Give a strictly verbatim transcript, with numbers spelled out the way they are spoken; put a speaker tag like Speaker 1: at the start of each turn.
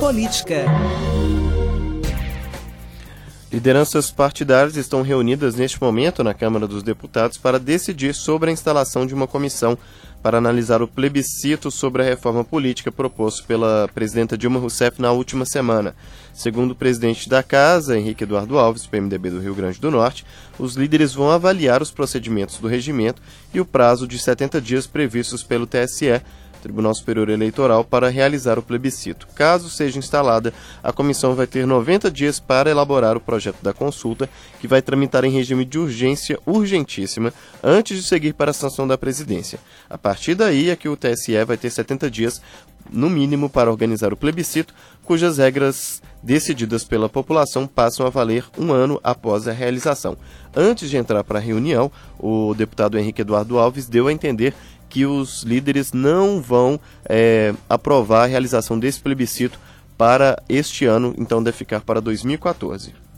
Speaker 1: política.
Speaker 2: Lideranças partidárias estão reunidas neste momento na Câmara dos Deputados para decidir sobre a instalação de uma comissão para analisar o plebiscito sobre a reforma política proposto pela presidenta Dilma Rousseff na última semana. Segundo o presidente da Casa, Henrique Eduardo Alves, do P M D B do Rio Grande do Norte, os líderes vão avaliar os procedimentos do regimento e o prazo de setenta dias previstos pelo T S E, Tribunal Superior Eleitoral, para realizar o plebiscito. Caso seja instalada, a comissão vai ter noventa dias para elaborar o projeto da consulta, que vai tramitar em regime de urgência urgentíssima, antes de seguir para a sanção da presidência. A partir daí é que o T S E vai ter setenta dias, no mínimo, para organizar o plebiscito, cujas regras decididas pela população passam a valer um ano após a realização. Antes de entrar para a reunião, o deputado Henrique Eduardo Alves deu a entender que os líderes não vão é, aprovar a realização desse plebiscito para este ano, então deve ficar para dois mil e quatorze.